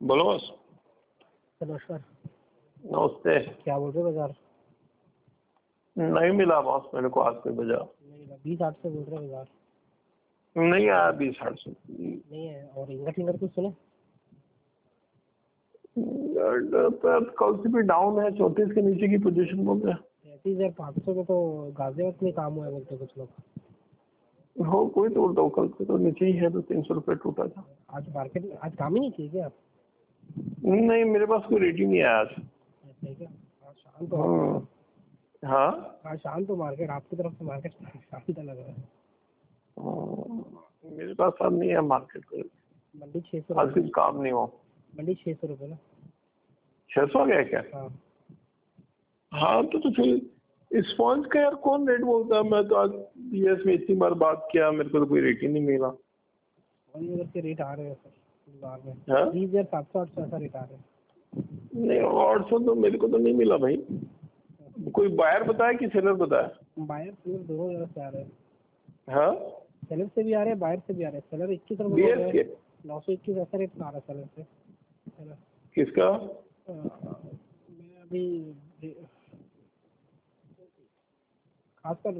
बोलो बस। नमस्कार। नमस्ते। क्या बोल रहे हो बाजार? नहीं मिला बॉस मेरे को आज कोई बाजार। नहीं मिला। 20 8 से बोल रहे हो बाजार? नहीं आया 20 8 से। नहीं है। और इंगर कुछ सुने? कल से भी डाउन है, 34 के नीचे की पोजीशन बोल रहे हैं। 33,500 में तो गाजियाबाद में काम हुआ है बोलते कुछ लोग। हो कोई तो बोलता हूँ, कल से तो नीचे ही है, तो 300 रुपये टूटा था। आज मार्केट में आज काम ही नहीं किए क्या आप? नहीं मेरे पास कोई रेट ही नहीं आया आज। ऐसा है क्या? आज शाम तो हाँ आज शाम तो मार्केट आपकी तरफ से मार्केट काफी लग रहा है। मेरे पास अब नहीं है मार्केट को। मंडी 600 आज कुछ काम नहीं हो। मंडी 600 रुपये ना? 600 गया क्या? हाँ। हाँ तो फिर स्पॉन्ज का यार कौन रेट बोलता है? मैं तो आज बीएस में इतनी बार बात किया, मेरे को तो कोई रेट ही नहीं मिला। और इधर के रेट आ रहे हैं सर बाजार में। हाँ? 30,700 800 ऐसा रेट आ रहे हैं। नहीं 800 तो मेरे को तो नहीं मिला भाई। कोई बायर बताया कि सेलर बताया? बायर सेलर दोनों जगह से आ रहे हैं। हाँ सेलर से भी आ रहे हैं, बायर से भी आ रहे हैं। सेलर 21 बीएस के 921 ऐसा रेट आ रहा है सेलर से, है ना? किसका? मैं अभी खासकर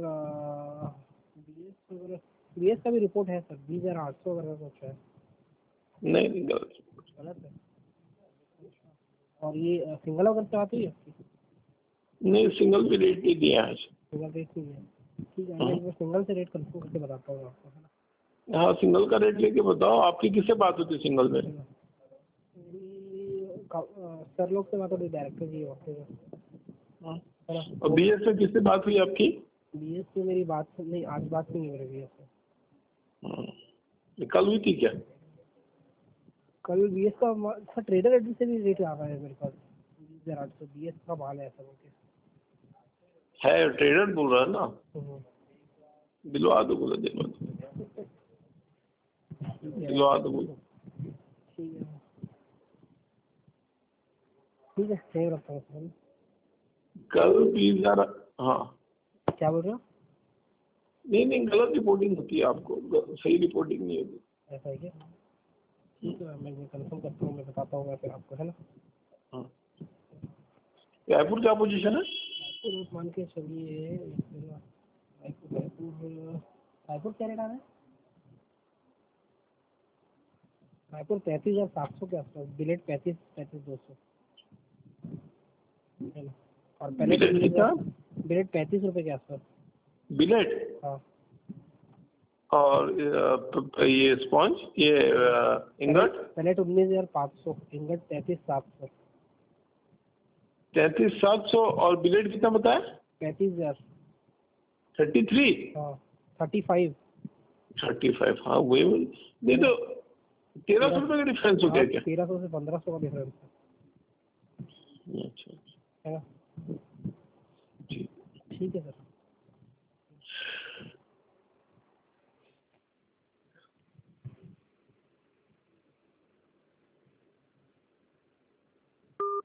बीएस का भी रिपोर्ट है सर। 20,800 वगैरह कुछ है। नहीं गलत। गलत है। और ये सिंगल अगर से आती है आपकी? नहीं सिंगल भी रेट नहीं दिया आज। सिंगल रेट नहीं है। ठीक है, मैं एक बार सिंगल से रेट कंफर्म करके बताता हूँ आपको, है ना? हाँ सिंगल का रेट लेके बताओ। आपकी किससे बात होती है सिंगल में? मेरी सर लोग से बात होती, डायरेक्टर जी होते हैं, है ना? और बीएस से किससे बात हुई आपकी? बीएस से मेरी बात नहीं, आज बात नहीं हो रही बीएस से। कल हुई थी क्या? कल बीएस का सर ट्रेडर एड्रेस से भी रेट आ रहा है मेरे पास। 20,800 बीएस का माल है ऐसा बोल के। है ट्रेडर बोल रहा है ना? दिलवा दो बोले, दिलवा दो, दिलवा दो बोलो। ठीक है ठीक है, सेव रखता हूँ सर। कल 20,000। हाँ क्या बोल रहे हो? नहीं नहीं गलत रिपोर्टिंग होती है, आपको सही रिपोर्टिंग नहीं होती। ऐसा है क्या? ठीक है, मैं कंफर्म करता हूँ, मैं बताता हूँ फिर आपको, है ना? हाँ रायपुर क्या पोजीशन है? रायपुर मान के चलिए। रायपुर क्या रेट आ रहा है? रायपुर 33,700 के आसपास। बिलेट 35-200, है ना? और पैलेट बिलेट कितना? बिलेट 35 रुपये के आसपास। बिलेट हाँ। और ये स्पॉन्ज, ये इंगट? Palette 19,500, ingot 33,700। 33,700 और बिलेट कितना बताया? 35,000। 33? हाँ 35। 35 हाँ वही नहीं तो 1,300 रुपये का डिफरेंस हो गया क्या? 1,300 से 1,500 का डिफरेंस अच्छा है ना? ठीक। ठीक है सर।